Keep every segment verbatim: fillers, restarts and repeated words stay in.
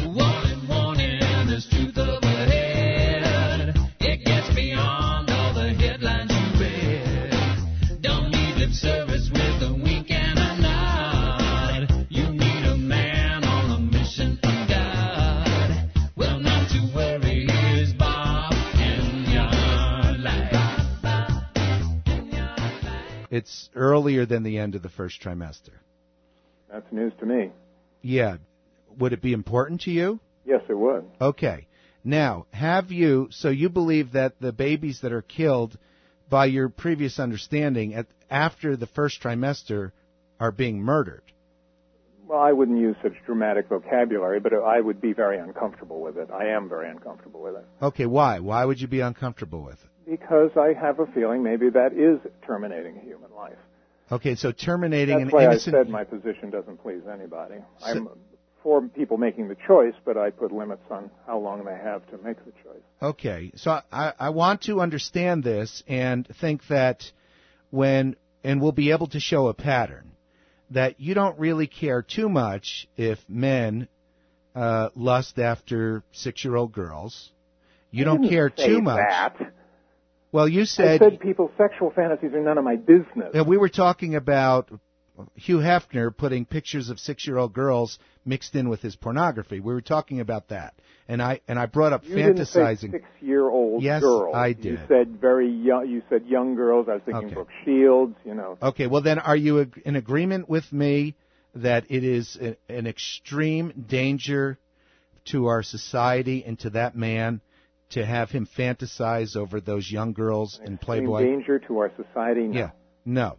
Warning, warning, there's truth overhead. It gets beyond all the headlines you read. Don't need lip service with a wink and a nod. You need a man on a mission from God. Well, not to worry, here's Bob in your life. It's earlier than the end of the first trimester. That's news to me. Yeah. Would it be important to you? Yes, it would. Okay. Now, have you, so you believe that the babies that are killed, by your previous understanding, at, after the first trimester are being murdered? Well, I wouldn't use such dramatic vocabulary, but I would be very uncomfortable with it. I am very uncomfortable with it. Okay, why? Why would you be uncomfortable with it? Because I have a feeling maybe that is terminating a human life. Okay, so terminating That's an why innocent... I said my position doesn't please anybody. So... I'm for people making the choice, but I put limits on how long they have to make the choice. Okay, so I, I want to understand this and think that when, and we'll be able to show a pattern, that you don't really care too much if men uh, lust after six-year-old girls. You I don't didn't care say too much. That. Well, you said... I said people's sexual fantasies are none of my business. We were talking about Hugh Hefner putting pictures of six-year-old girls mixed in with his pornography. We were talking about that, and I and I brought up you fantasizing. Didn't say six-year-old yes, girls. I did. You said very young. You said young girls. I was thinking okay. Brooke Shields. You know. Okay. Well, then, are you in agreement with me that it is a, an extreme danger to our society and to that man to have him fantasize over those young girls in Playboy? Extreme danger to our society? No. Yeah. No.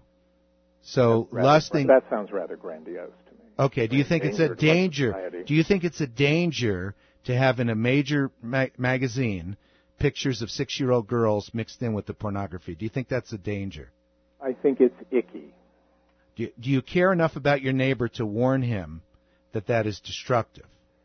So rather, lusting. That sounds rather grandiose to me. Okay. Do you think it's a danger? Do you think it's a danger to have in a major ma- magazine pictures of six-year-old girls mixed in with the pornography? Do you think that's a danger? I think it's icky. Do you, do you care enough about your neighbor to warn him that that is destructive?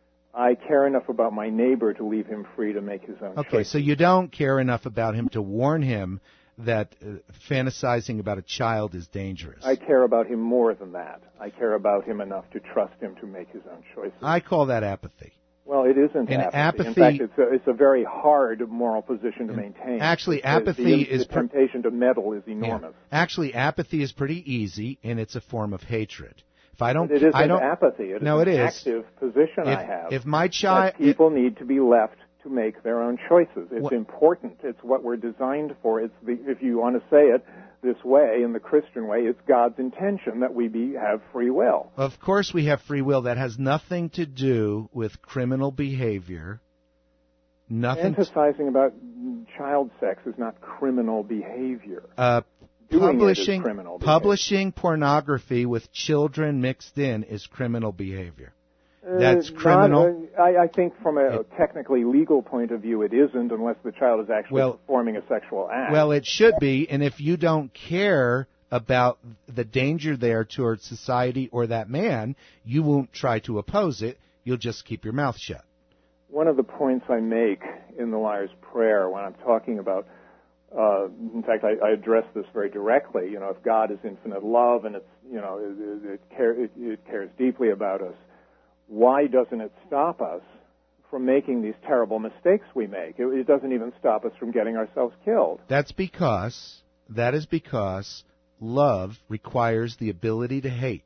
I care enough about my neighbor to leave him free to make his own Okay, choices. so you don't care enough about him to warn him that uh, fantasizing about a child is dangerous. I care about him more than that. I care about him enough to trust him to make his own choices. I call that apathy. Well, it isn't and apathy. apathy. In fact, it's a, it's a very hard moral position to maintain. Actually, because apathy the, is... The temptation to meddle is enormous. Yeah. Actually, apathy is pretty easy, and it's a form of hatred. If I don't, but it isn't I don't, apathy. It is no, an it is. active position if, I have. If my child... People need to be left to make their own choices. It's what, important. It's what we're designed for. It's the, if you want to say it this way, in the Christian way, it's God's intention that we be have free will. Of course we have free will. That has nothing to do with criminal behavior. Nothing. Fantasizing about child sex is not criminal behavior. Uh, Doing publishing, it is criminal behavior. Publishing pornography with children mixed in is criminal behavior. That's uh, criminal. Not, uh, I, I think from a it, technically legal point of view, it isn't unless the child is actually well, performing a sexual act. Well, it should be, and if you don't care about the danger there towards society or that man, you won't try to oppose it. You'll just keep your mouth shut. One of the points I make in the Liar's Prayer when I'm talking about, uh, in fact, I, I address this very directly. You know, if God is infinite love and it's, you know, it, it, care, it, it cares deeply about us, why doesn't it stop us from making these terrible mistakes we make? It, it doesn't even stop us from getting ourselves killed. That's because, that is because love requires the ability to hate.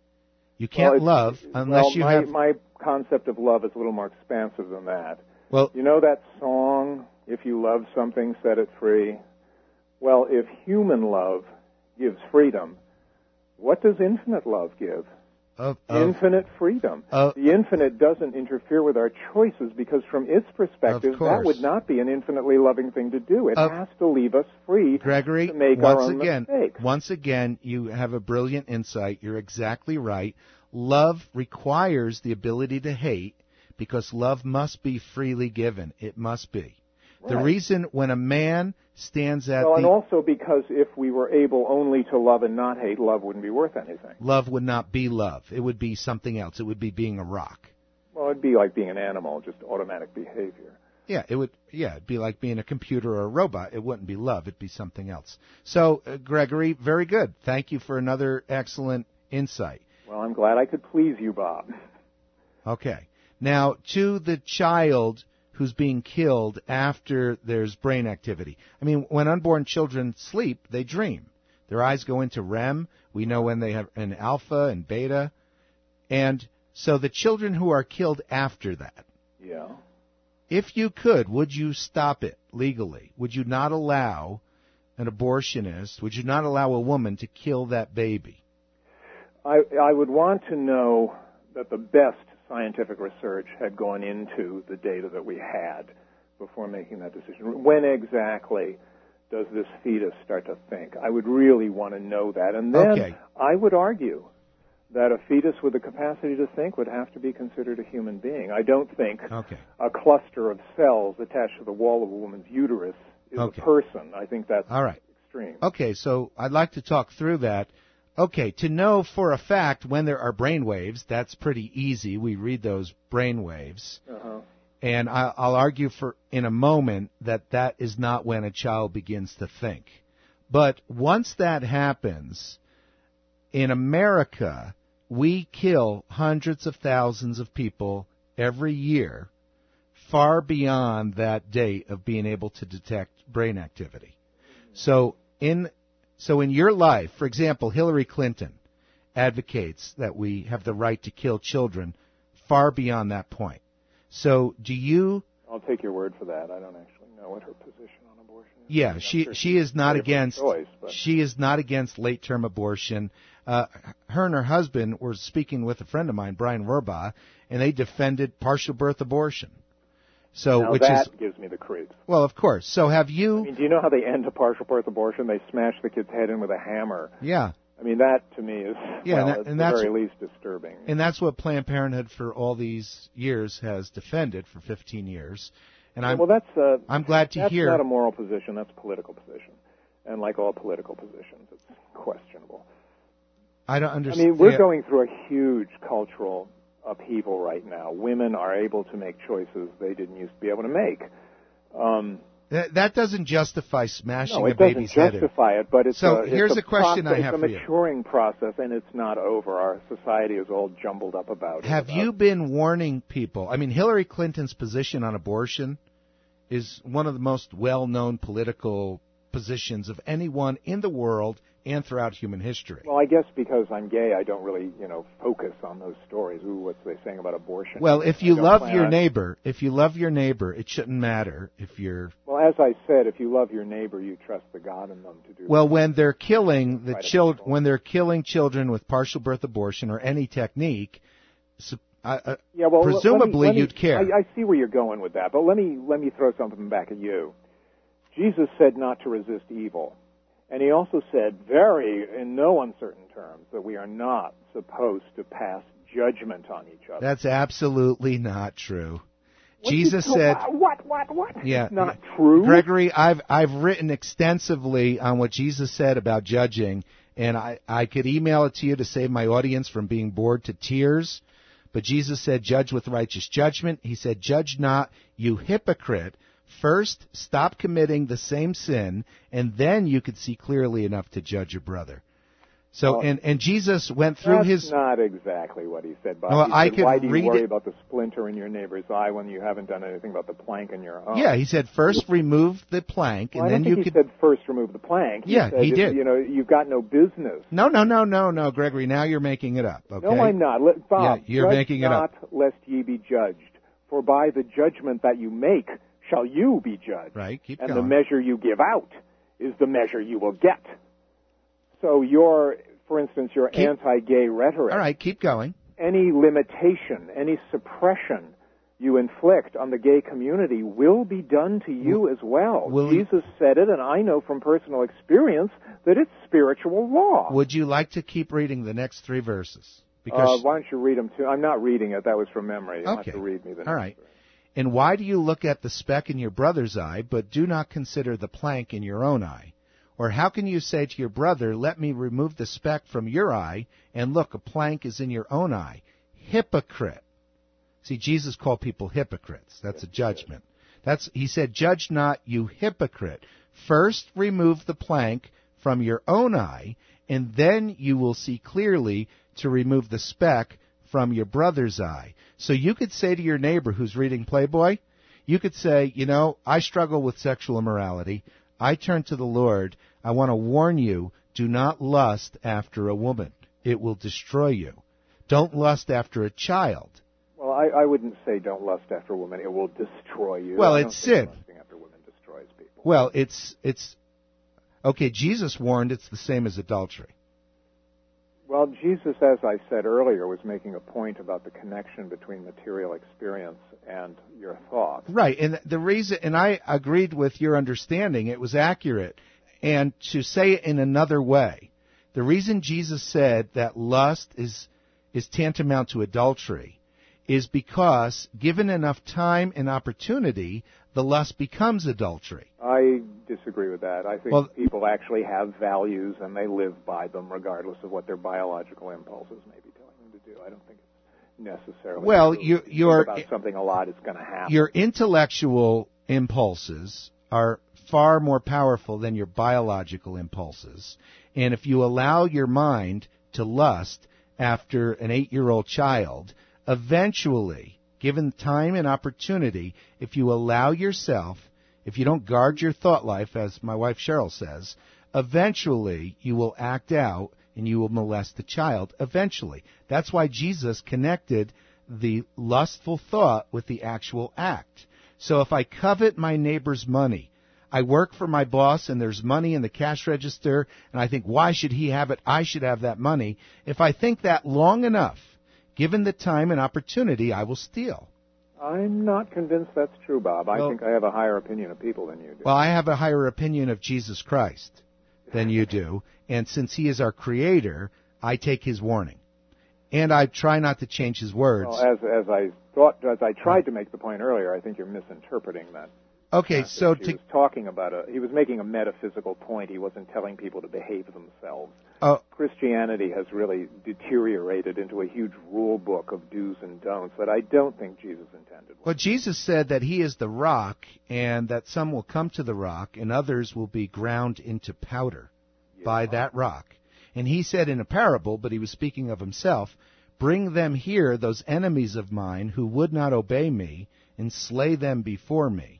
You can't well, love unless well, you my, have... my concept of love is a little more expansive than that. Well, you know that song, If You Love Something, Set It Free? Well, if human love gives freedom, what does infinite love give? Of, of, infinite freedom. Uh, the infinite doesn't interfere with our choices because from its perspective, that would not be an infinitely loving thing to do. It uh, has to leave us free Gregory, to make once our own again, mistakes. Once again, you have a brilliant insight. You're exactly right. Love requires the ability to hate because love must be freely given. It must be. Right. The reason when a man stands at well, the... and also because if we were able only to love and not hate, love wouldn't be worth anything. Love would not be love. It would be something else. It would be being a rock. Well, it'd be like being an animal, just automatic behavior. Yeah, it would. Yeah, it'd be like being a computer or a robot. It wouldn't be love. It'd be something else. So, uh, Gregory, very good. Thank you for another excellent insight. Well, I'm glad I could please you, Bob. Okay. Now, to the child who's being killed after there's brain activity. I mean, when unborn children sleep, they dream. Their eyes go into R E M. We know when they have an alpha and beta. And so the children who are killed after that, Yeah. if you could, would you stop it legally? Would you not allow an abortionist, would you not allow a woman to kill that baby? I, I would want to know that the best scientific research had gone into the data that we had before making that decision. When exactly does this fetus start to think? I would really want to know that. And then Okay. I would argue that a fetus with the capacity to think would have to be considered a human being. I don't think Okay. a cluster of cells attached to the wall of a woman's uterus is Okay. a person. I think that's All right. extreme. Okay, so I'd like to talk through that. Okay, to know for a fact when there are brain waves, that's pretty easy. We read those brain waves. Uh-huh. And I, I'll argue for in a moment that that is not when a child begins to think. But once that happens, in America, we kill hundreds of thousands of people every year, far beyond that date of being able to detect brain activity. So in so in your life, for example, Hillary Clinton advocates that we have the right to kill children far beyond that point. So do you... I'll take your word for that. I don't actually know what her position on abortion is. Yeah, I'm she sure she she's is not ready for a against choice, but- she is not against late-term abortion. Uh, her and her husband were speaking with a friend of mine, Brian Rohrbaugh, and they defended partial birth abortion. So, now which that is gives me the creeps. well, of course. So, have you? I mean, do you know how they end a partial birth abortion? They smash the kid's head in with a hammer. Yeah, I mean, that to me is Yeah, well, and that- at and the that's- very least disturbing. and that's what Planned Parenthood for all these years has defended for fifteen years. And I'm well, that's uh, I'm glad to that's hear. not a moral position. That's a political position, and like all political positions, it's questionable. I don't I understand. mean, we're going through a huge cultural upheaval right now. Women are able to make choices they didn't used to be able to make. Um, that, that doesn't justify smashing no, a it doesn't baby's head in. justify it, but it's So a, here's it's a, a question process, I have it's for a you. maturing process, and it's not over. Our society is all jumbled up about it. Have about- you been warning people? I mean, Hillary Clinton's position on abortion is one of the most well-known political positions of anyone in the world and throughout human history. Well, I guess because I'm gay, I don't really, you know, focus on those stories. Ooh, what's they saying about abortion? Well, if I you don't love plan your on- neighbor, if you love your neighbor, it shouldn't matter if you're... Well, as I said, if you love your neighbor, you trust the God in them to do. Well, when they're killing the Try to children, control. when they're killing children with partial birth abortion or any technique, so, uh, uh, yeah, well, let- presumably let me, let me, you'd care. I, I see where you're going with that, but let me let me throw something back at you. Jesus said not to resist evil. And he also said, very, in no uncertain terms, that we are not supposed to pass judgment on each other. That's absolutely not true. What Jesus you- said, What, what, what? Yeah, It's not yeah. true. Gregory, I've I've written extensively on what Jesus said about judging, and I, I could email it to you to save my audience from being bored to tears. But Jesus said, judge with righteous judgment. He said, judge not, you hypocrite. First, stop committing the same sin, and then you could see clearly enough to judge your brother. So, Well, and, and Jesus went through That's his... not exactly what he said, Bob. Well, he I said, could why do you read worry it- about the splinter in your neighbor's eye when you haven't done anything about the plank in your own? Yeah, he said, first remove the plank, Well, and I don't then you think he could... said first remove the plank. Yeah, said, he did. You know, you've got no business. No, no, no, no, no, Gregory, now you're making it up, okay? No, I'm not. Let, Bob, Yeah, you're judge making it not, up. lest ye be judged. For by the judgment that you make shall you be judged. Right, keep and going. the measure you give out is the measure you will get. So your, for instance, your Keep- anti-gay rhetoric, All right, keep going. any limitation, any suppression you inflict on the gay community will be done to you as well. will you- Jesus said it, and I know from personal experience that it's spiritual law. Would you like to keep reading the next three verses? Uh, Because why don't you read them too? I'm not reading it. That was from memory. You'll Okay. have to read me the All next right. verse. And why do you look at the speck in your brother's eye, but do not consider the plank in your own eye? Or how can you say to your brother, let me remove the speck from your eye, and look, a plank is in your own eye? Hypocrite. See, Jesus called people hypocrites. That's a judgment. That's, he said, judge not, you hypocrite. First remove the plank from your own eye, and then you will see clearly to remove the speck from your brother's eye. So you could say to your neighbor who's reading Playboy, you could say, you know, I struggle with sexual immorality. I turn to the Lord. I want to warn you, do not lust after a woman. It will destroy you. Don't lust after a child. Well, I, I wouldn't say don't lust after a woman. It will destroy you. Well, I it's don't think sin. Lusting after women destroys people. Well, it's it's okay. Jesus warned it's the same as adultery. Well, Jesus, as I said earlier, was making a point about the connection between material experience and your thoughts. Right, and the reason, and I agreed with your understanding, it was accurate. And to say it in another way, the reason Jesus said that lust is is tantamount to adultery is because given enough time and opportunity, the lust becomes adultery. I disagree with that. I think Well, people actually have values and they live by them regardless of what their biological impulses may be telling them to do. I don't think it's necessarily Well, true. you, If you're, think about something a lot, it's going to happen. your intellectual impulses are far more powerful than your biological impulses. And if you allow your mind to lust after an eight-year-old child, eventually, given time and opportunity, if you allow yourself, if you don't guard your thought life, as my wife Cheryl says, eventually you will act out and you will molest the child. Eventually. That's why Jesus connected the lustful thought with the actual act. So if I covet my neighbor's money, I work for my boss and there's money in the cash register, and I think, why should he have it? I should have that money. If I think that long enough, given the time and opportunity, I will steal. I'm not convinced that's true, Bob. I Well- think I have a higher opinion of people than you do. Well, I have a higher opinion of Jesus Christ than you do, and since he is our creator, I take his warning. And I try not to change his words. Well, as as I thought, as I tried to make the point earlier, I think you're misinterpreting that. Okay, passage. so he to was talking about a, he was making a metaphysical point. He wasn't telling people to behave themselves. oh, Christianity has really deteriorated into a huge rule book of do's and don'ts that I don't think Jesus intended. well, Jesus said that he is the rock, and that some will come to the rock, and others will be ground into powder by that rock. And he said in a parable, but he was speaking of himself, bring them here, those enemies of mine, who would not obey me, and slay them before me.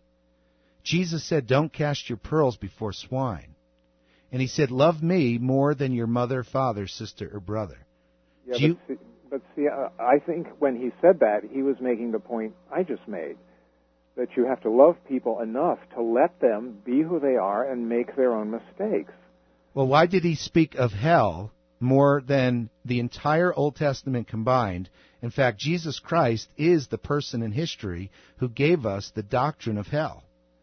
Jesus said, don't cast your pearls before swine. And he said, love me more than your mother, father, sister, or brother. Yeah, Do you- but, see, but see, uh, I think when he said that, he was making the point I just made, that you have to love people enough to let them be who they are and make their own mistakes. Well, why did he speak of hell more than the entire Old Testament combined? In fact, Jesus Christ is the person in history who gave us the doctrine of hell.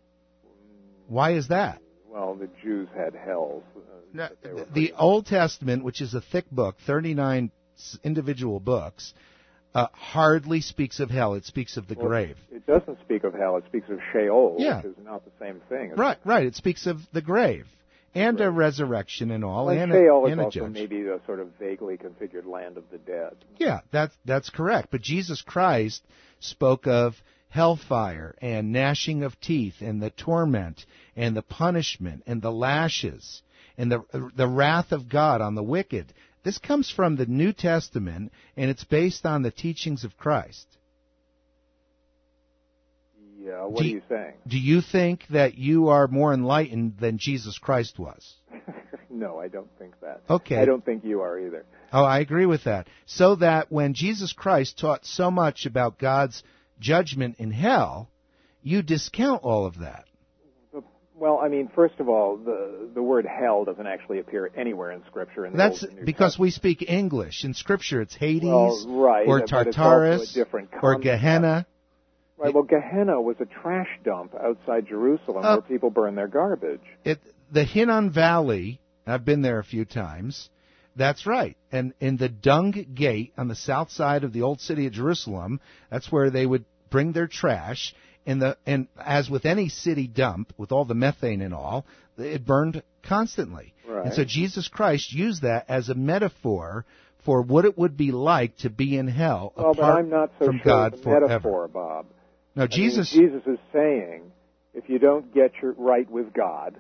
Why is that? Well, the Jews had hells. Uh, No, but they were the pretty- Old Testament, which is a thick book, thirty-nine s- individual books, uh, hardly speaks of hell. It speaks of the well, grave. It doesn't speak of hell. It speaks of Sheol, Yeah. which is not the same thing. Right, right. It speaks of the grave and a Right. resurrection and all, Well, and, Sheol a, is and a also judge. maybe a sort of vaguely configured land of the dead. Yeah, that's that's correct. But Jesus Christ spoke of hellfire and gnashing of teeth and the torment and the punishment and the lashes and the the wrath of God on the wicked. This comes from the New Testament, and it's based on the teachings of Christ. Yeah, what Do are you- you saying? Do you think that you are more enlightened than Jesus Christ was? No, I don't think that. Okay. I don't think you are either. Oh, I agree with that. So that when Jesus Christ taught so much about God's judgment in hell, you discount all of that. Well, I mean, first of all, the the word hell doesn't actually appear anywhere in Scripture. In the That's Old and New because Testament. we speak English. In Scripture, it's Hades Well, right, or but it's also a Tartarus different or concept. Gehenna. Right. Well, Gehenna was a trash dump outside Jerusalem Uh, where people burn their garbage. It, the Hinnom Valley, I've been there a few times. That's right. And in the Dung Gate on the south side of the old city of Jerusalem, that's where they would bring their trash. And the and as with any city dump, with all the methane and all, it burned constantly. Right. And so Jesus Christ used that as a metaphor for what it would be like to be in hell Well, but apart I'm not so from sure God it's a forever. metaphor, Bob. No, I mean, Jesus. Jesus is saying, if you don't get your right with God,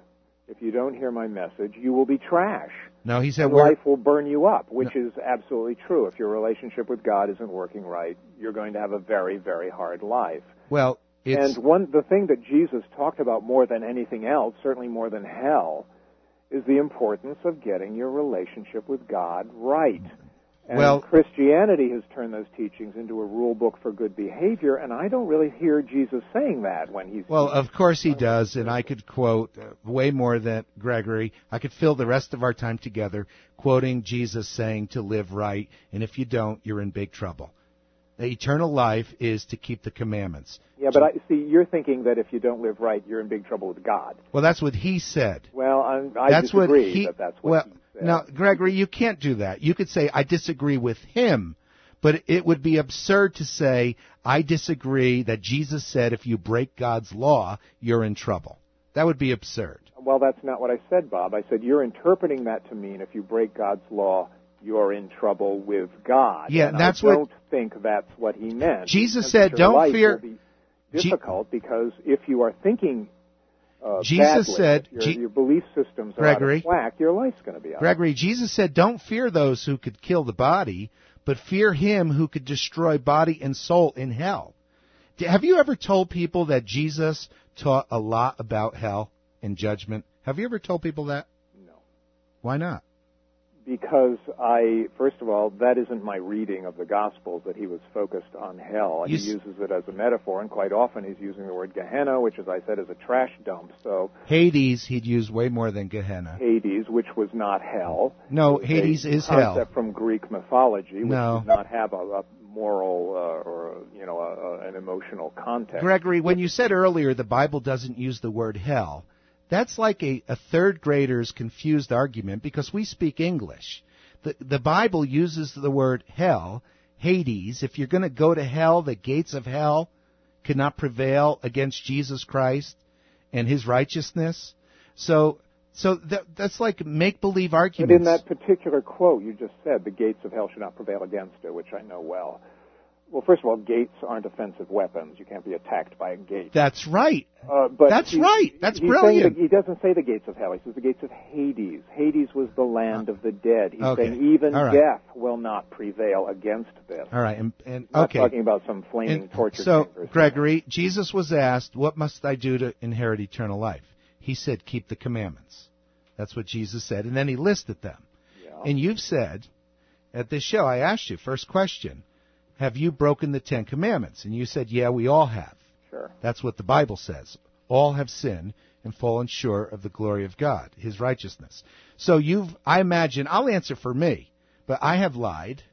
if you don't hear my message, you will be trash. No, he said and we're, life will burn you up, which no. is absolutely true. If your relationship with God isn't working right, you're going to have a very, very hard life. Well, it's... And one the thing that Jesus talked about more than anything else, certainly more than hell, is the importance of getting your relationship with God right. And well, Christianity has turned those teachings into a rule book for good behavior, and I don't really hear Jesus saying that when he's... Well, of course he does, and I could quote uh, way more than Gregory. I could fill the rest of our time together quoting Jesus saying to live right, and if you don't, you're in big trouble. The eternal life is to keep the commandments. Yeah, but I see, you're thinking that if you don't live right, you're in big trouble with God. Well, that's what he said. Well, I'm, I that's disagree what he, that that's what well, he said. Now, Gregory, you can't do that. You could say, I disagree with him, but it would be absurd to say, I disagree that Jesus said if you break God's law, you're in trouble. That would be absurd. Well, that's not what I said, Bob. I said you're interpreting that to mean if you break God's law, you're in trouble with God. Yeah, and that's I what... don't think that's what he meant. Jesus because said, your don't life fear... will be difficult G- because if you are thinking uh, Jesus badly, said, your, G- your belief systems are Gregory, out of whack, your life's going to be out Gregory, Jesus said, don't fear those who could kill the body, but fear him who could destroy body and soul in hell. Have you ever told people that Jesus taught a lot about hell and judgment? Have you ever told people that? No. Why not? Because I, first of all, that isn't my reading of the Gospels, that he was focused on hell. You he uses it as a metaphor, and quite often he's using the word Gehenna, which, as I said, is a trash dump. So Hades, he'd use way more than Gehenna. Hades, which was not hell. No, Hades is hell. Concept from Greek mythology, which no. did not have a, a moral uh, or you know a, a, an emotional context. Gregory, when you said earlier the Bible doesn't use the word hell, that's like a, a third grader's confused argument because we speak English. The, the Bible uses the word hell, Hades. If you're going to go to hell, the gates of hell cannot prevail against Jesus Christ and his righteousness. So so that, that's like make-believe arguments. But in that particular quote you just said, the gates of hell should not prevail against it, which I know well. Well, first of all, gates aren't offensive weapons. You can't be attacked by a gate. That's right. Uh, but That's he, right. That's he's brilliant. Saying he doesn't say the gates of hell. He says the gates of Hades. Hades was the land uh, of the dead. He's okay. saying even right. death will not prevail against this. All right. And, and I'm not okay. talking about some flaming and, torture So, chamber. Gregory, Jesus was asked, what must I do to inherit eternal life? He said, keep the commandments. That's what Jesus said. And then he listed them. Yeah. And you've said, at this show, I asked you, first question, have you broken the Ten Commandments? And you said, yeah, we all have. Sure. That's what the Bible says. All have sinned and fallen short of the glory of God, his righteousness. So you've, I imagine, I'll answer for me, but I have lied,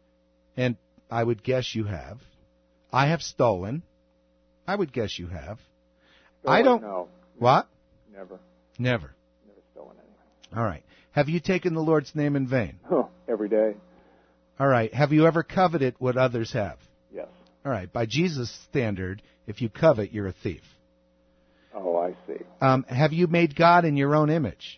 and I would guess you have. I have stolen. I would guess you have. Stolen, I don't. No. What? Never. Never. Never stolen anything. All right. Have you taken the Lord's name in vain? Oh, every day. All right. Have you ever coveted what others have? Yes. All right. By Jesus' standard, if you covet, you're a thief. Oh, I see. Um, have you made God in your own image?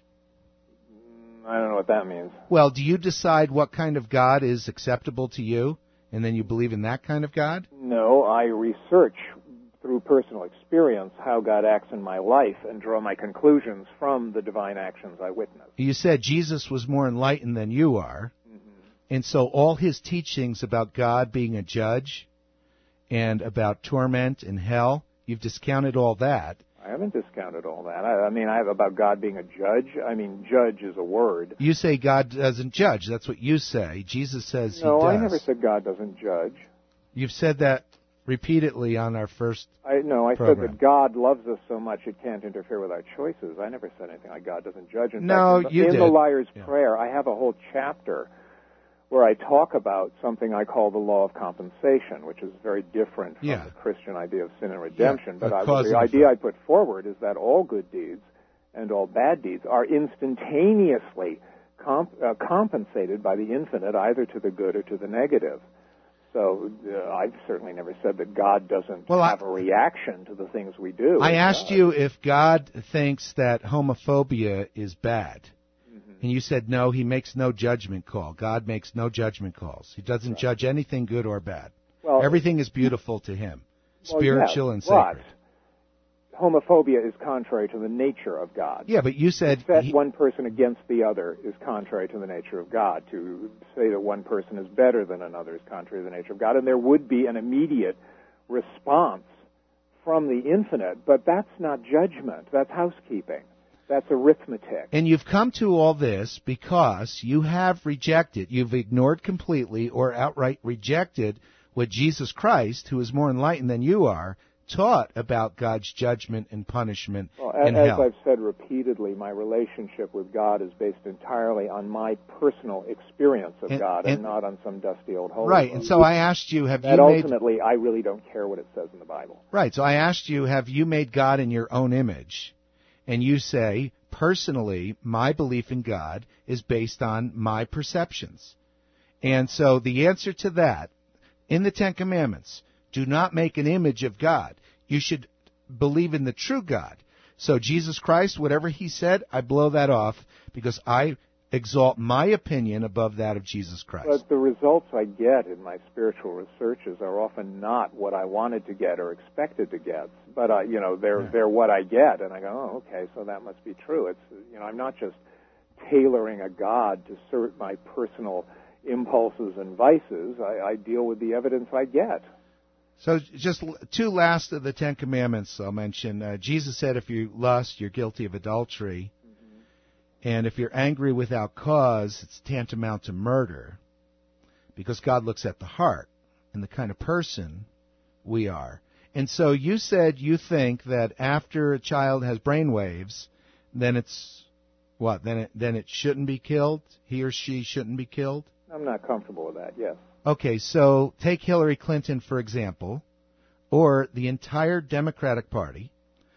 Mm, I don't know what that means. Well, do you decide what kind of God is acceptable to you, and then you believe in that kind of God? No, I research through personal experience how God acts in my life and draw my conclusions from the divine actions I witness. You said Jesus was more enlightened than you are, mm-hmm. and so all his teachings about God being a judge and about torment and hell, you've discounted all that. I haven't discounted all that. I, I mean, I have about God being a judge. I mean, judge is a word. You say God doesn't judge. That's what you say. Jesus says no, he does. No, I never said God doesn't judge. You've said that repeatedly on our first I No, I program. said that God loves us so much it can't interfere with our choices. I never said anything like God doesn't judge. In no, fact, in, you in did. the Liar's yeah. Prayer, I have a whole chapter where I talk about something I call the law of compensation, which is very different from yeah. the Christian idea of sin and redemption. Yeah, but I, the idea I put forward is that all good deeds and all bad deeds are instantaneously comp- uh, compensated by the infinite, either to the good or to the negative. So uh, I've certainly never said that God doesn't well, have I, a reaction to the things we do. I asked God. you if God thinks that homophobia is bad. And you said, no, he makes no judgment call. God makes no judgment calls. He doesn't right. judge anything good or bad. Well, everything is beautiful to him, well, spiritual yeah, and sacred. homophobia is contrary to the nature of God. Yeah, but you said... To set he, one person against the other is contrary to the nature of God. To say that one person is better than another is contrary to the nature of God. And there would be an immediate response from the infinite, but that's not judgment. That's housekeeping. That's arithmetic. And you've come to all this because you have rejected, you've ignored completely or outright rejected what Jesus Christ, who is more enlightened than you are, taught about God's judgment and punishment well, and as hell. I've said repeatedly, my relationship with God is based entirely on my personal experience of and, God and, and not on some dusty old holy Right, book. and so I asked you, have that you made... ultimately, I really don't care what it says in the Bible. Right, so I asked you, have you made God in your own image? And you say, personally, my belief in God is based on my perceptions. And so the answer to that, in the Ten Commandments, do not make an image of God. You should believe in the true God. So Jesus Christ, whatever he said, I blow that off because I exalt my opinion above that of Jesus Christ. But the results I get in my spiritual researches are often not what I wanted to get or expected to get. But, uh, you know, they're, yeah. they're what I get. And I go, oh, okay, so that must be true. It's, you know, I'm not just tailoring a God to suit my personal impulses and vices. I, I deal with the evidence I get. So just two last of the Ten Commandments I'll mention. Uh, Jesus said if you lust, you're guilty of adultery. Mm-hmm. And if you're angry without cause, it's tantamount to murder. Because God looks at the heart and the kind of person we are. And so you said you think that after a child has brainwaves, then it's, what, then it, then it shouldn't be killed? He or she shouldn't be killed? I'm not comfortable with that, yes. Okay, so take Hillary Clinton, for example, or the entire Democratic Party.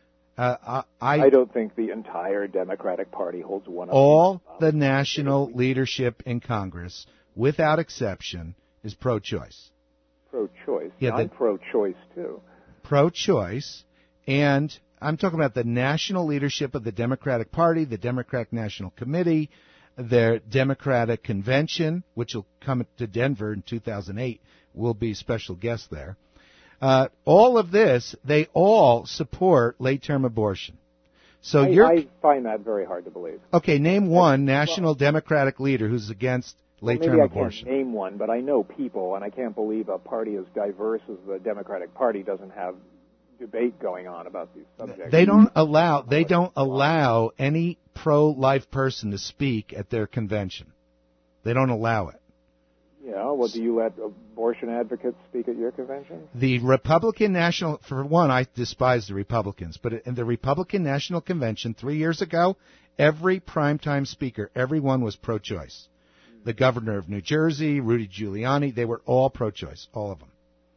Uh, I, I don't think the entire Democratic Party holds one of all the national leadership in Congress, without exception, is pro-choice. Pro-choice? Yeah, I'm the, pro-choice, too. Pro-choice, and I'm talking about the national leadership of the Democratic Party, the Democratic National Committee, their Democratic Convention, which will come to Denver in two thousand eight, will be special guests there. Uh, all of this, they all support late-term abortion. So I, you're, I find that very hard to believe. Okay, name one national well, Democratic leader who's against late-term well, maybe abortion. I can't name one, but I know people, and I can't believe a party as diverse as the Democratic Party doesn't have debate going on about these subjects. They don't allow they don't allow any pro-life person to speak at their convention. They don't allow it. Yeah, well, do you let abortion advocates speak at your convention? The Republican National, for one, I despise the Republicans, but in the Republican National Convention three years ago, every primetime speaker, everyone was pro-choice. The governor of New Jersey, Rudy Giuliani, they were all pro-choice, all of them.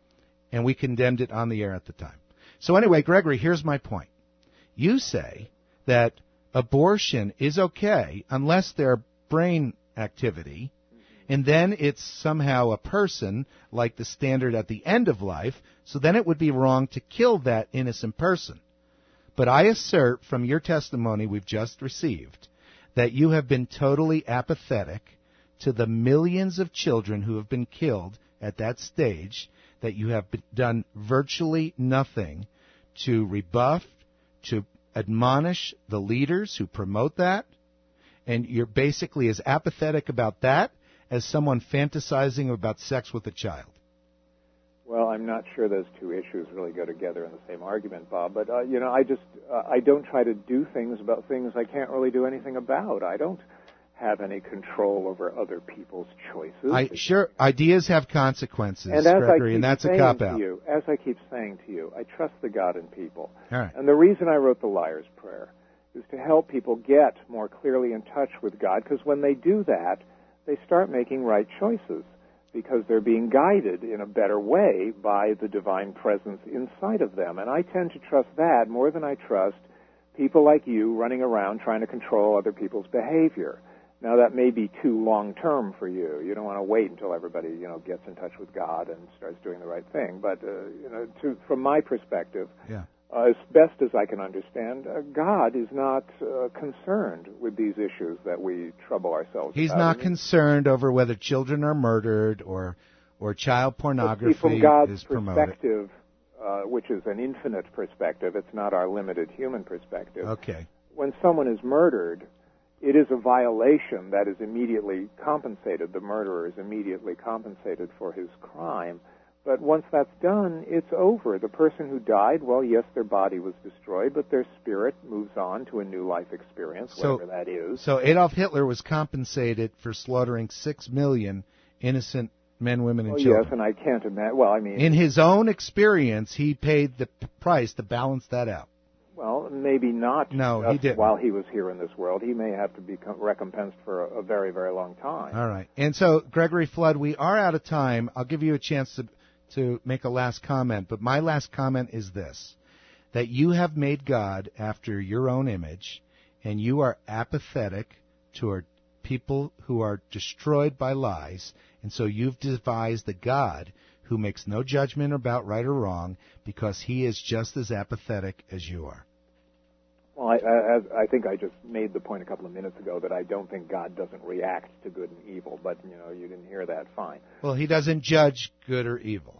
And we condemned it on the air at the time. So anyway, Gregory, here's my point. You say that abortion is okay unless they're brain activity, and then it's somehow a person, like the standard at the end of life, so then it would be wrong to kill that innocent person. But I assert from your testimony we've just received that you have been totally apathetic to the millions of children who have been killed at that stage, that you have done virtually nothing to rebuff, to admonish the leaders who promote that, and you're basically as apathetic about that as someone fantasizing about sex with a child. Well, I'm not sure those two issues really go together in the same argument, Bob. But uh, you know, I just uh, I don't try to do things about things I can't really do anything about. I don't have any control over other people's choices. I sure ideas have consequences, and as Gregory, I keep and that's saying a cop to out. You, as I keep saying to you, I trust the God in people. All right. And the reason I wrote the Liar's Prayer is to help people get more clearly in touch with God, because when they do that, they start making right choices, because they're being guided in a better way by the divine presence inside of them. And I tend to trust that more than I trust people like you running around trying to control other people's behavior. Now, that may be too long-term for you. You don't want to wait until everybody, you know, gets in touch with God and starts doing the right thing. But, uh, you know, to, from my perspective, yeah. uh, as best as I can understand, uh, God is not uh, concerned with these issues that we trouble ourselves He's about. not I mean, concerned over whether children are murdered or or child pornography from God's is promoted. perspective, uh, which is an infinite perspective. It's not our limited human perspective. Okay. When someone is murdered, it is a violation that is immediately compensated. The murderer is immediately compensated for his crime. But once that's done, it's over. The person who died, well, yes, their body was destroyed, but their spirit moves on to a new life experience, So- whatever that is. So Adolf Hitler was compensated for slaughtering six million innocent men, women, and Well, children. yes, and I can't imagine. Well, I mean, In his own experience, he paid the p- price to balance that out. well, maybe not. No, just he didn't. While he was here in this world, he may have to be co- recompensed for a, a very, very long time. All right. And so, Gregory Flood, we are out of time. I'll give you a chance to to make a last comment, but my last comment is this, that you have made God after your own image, and you are apathetic toward people who are destroyed by lies, and so you've devised a God who makes no judgment about right or wrong because he is just as apathetic as you are. Well, I, I, I think I just made the point a couple of minutes ago that I don't think God doesn't react to good and evil, but, you know, you didn't hear that, fine. Well, he doesn't judge good or evil.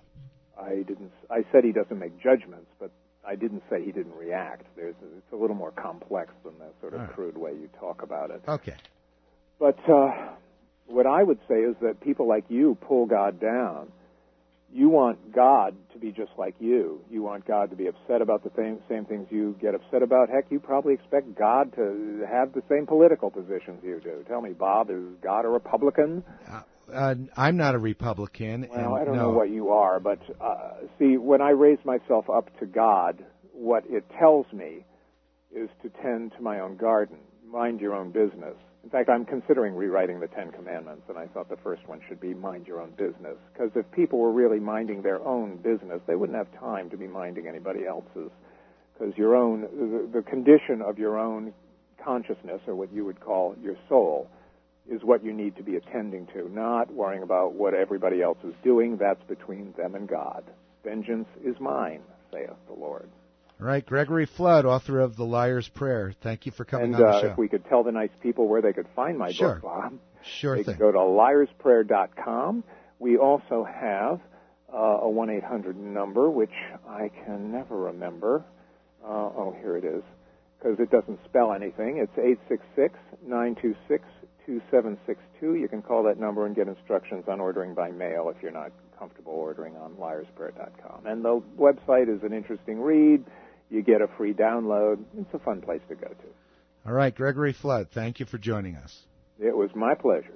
I didn't. I said he doesn't make judgments, but I didn't say he didn't react. There's, it's a little more complex than the sort of All right. crude way you talk about it. Okay. But uh, what I would say is that people like you pull God down. You want God to be just like you. You want God to be upset about the same, same things you get upset about. Heck, you probably expect God to have the same political positions you do. Tell me, Bob, is God a Republican? Uh, uh, I'm not a Republican. Well, and I don't no. know what you are, but uh, see, when I raise myself up to God, what it tells me is to tend to my own garden, mind your own business. In fact, I'm considering rewriting the Ten Commandments, and I thought the first one should be mind your own business. Because if people were really minding their own business, they wouldn't have time to be minding anybody else's. Because your own, the, the condition of your own consciousness, or what you would call your soul, is what you need to be attending to, not worrying about what everybody else is doing. That's between them and God. Vengeance is mine, saith the Lord. All right, Gregory Flood, author of The Liar's Prayer. Thank you for coming And on the uh, show. if we could tell the nice people where they could find my Sure. book, Bob, Sure they thing. can go to liars prayer dot com. We also have uh, a one eight hundred number, which I can never remember. Uh, oh, here it is, because it doesn't spell anything. It's eight six six, nine two six, two seven six two. You can call that number and get instructions on ordering by mail if you're not comfortable ordering on liars prayer dot com. And the website is an interesting read. You get a free download. It's a fun place to go to. All right, Gregory Flood, thank you for joining us. It was my pleasure.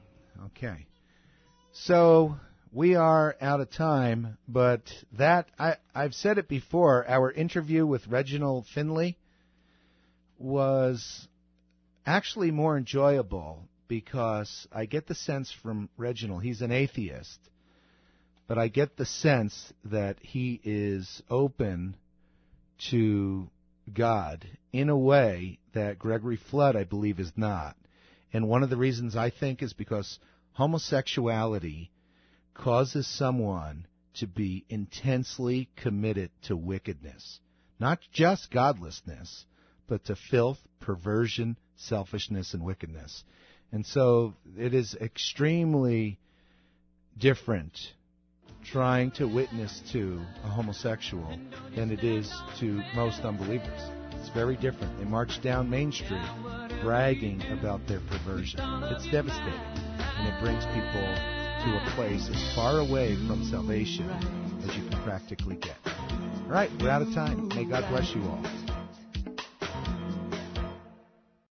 Okay. So we are out of time, but that, I, I've said it before, our interview with Reginald Finley was actually more enjoyable because I get the sense from Reginald, he's an atheist, but I get the sense that he is open to God in a way that Gregory Flood, I believe, is not. And one of the reasons I think is because homosexuality causes someone to be intensely committed to wickedness. Not just godlessness, but to filth, perversion, selfishness, and wickedness. And so it is extremely different trying to witness to a homosexual than it is to most unbelievers. It's very different. They march down Main Street bragging about their perversion. It's devastating, and it brings people to a place as far away from salvation as you can practically get. All right, we're out of time. May God bless you all.